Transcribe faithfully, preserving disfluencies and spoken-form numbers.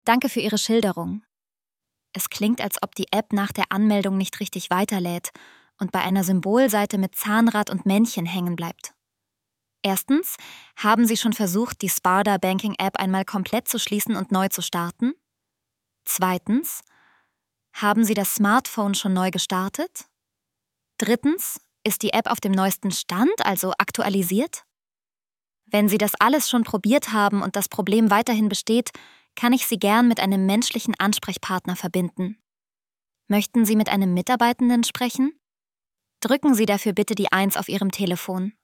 Danke für Ihre Schilderung. Es klingt, als ob die App nach der Anmeldung nicht richtig weiterlädt und bei einer Symbolseite mit Zahnrad und Männchen hängen bleibt. Erstens, haben Sie schon versucht, die Sparda Banking App einmal komplett zu schließen und neu zu starten? Zweitens, haben Sie das Smartphone schon neu gestartet? Drittens, ist die App auf dem neuesten Stand, also aktualisiert? Wenn Sie das alles schon probiert haben und das Problem weiterhin besteht, kann ich Sie gern mit einem menschlichen Ansprechpartner verbinden. Möchten Sie mit einem Mitarbeitenden sprechen? Drücken Sie dafür bitte die eins auf Ihrem Telefon.